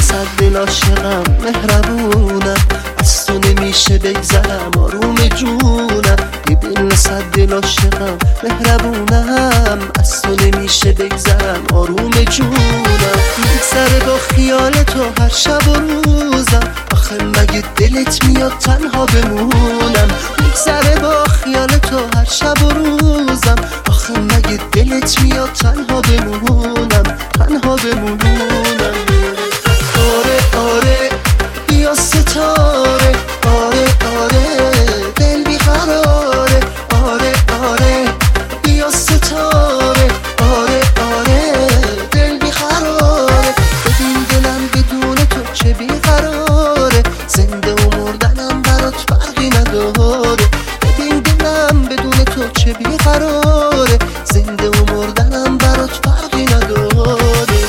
صد دل عاشقم مهربونم، از تو نمیشه بگذرم آروم جونم. ببین صد دل عاشقم مهربونم، از تو نمیشه بگذرم آروم جونم. میگذره با خیال تو هر شب و روزم، آخه مگه دلت میاد تنها بمونم. میگذره با خیال تو هر شب و روزم، آخه مگه دلت میاد تنها بمونم، تنها بمونم. آره آره بیا ستاره، آره آره دل بیقراره، آره آره بیا ستاره، آره آره دل بیقراره. ببین دلم بدون تو چه بیقراره، زنده و مردنم برات فرقی نداره. ببین دلم بدون تو چه بیقراره، زنده و مردنم برات فرقی نداره.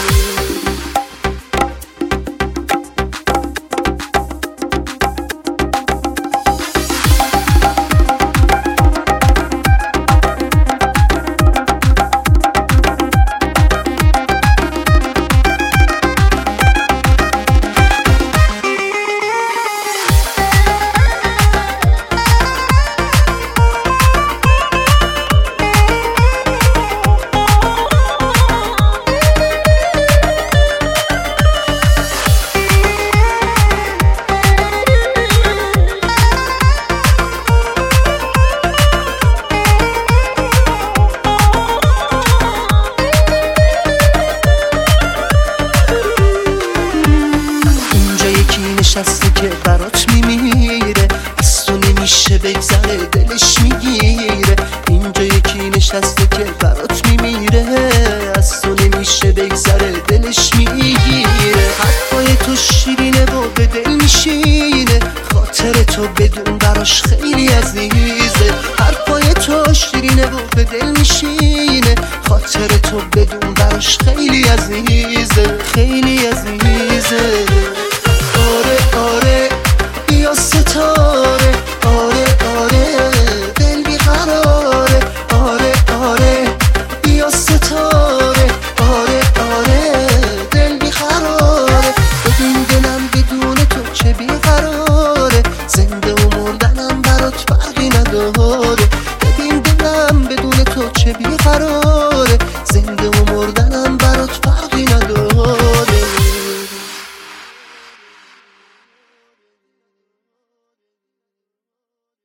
نشسته که برات میمیره، از تو نمیشه بگذره دلش میگیره. اینجا یکی نشسته که برات میمیره، از تو نمیشه بگذره دلش میگیره. حرفای تو شیرینه و به دل میشینه، خاطر تو بدون براش خیلی عزیزه. حرفای تو شیرینه و به دل میشینه، خاطر تو بدون براش خیلی عزیزه، خیلی عزیزه. آره آره بیا ستاره، آره آره دل بیقراره، آره آره بیا ستاره، آره آره دل بیقراره. ببین دلم بدون تو چه بیقراره، زنده و مردنم برات فرقی نداره. ببین دلم بدون تو چه بیقراره، زنده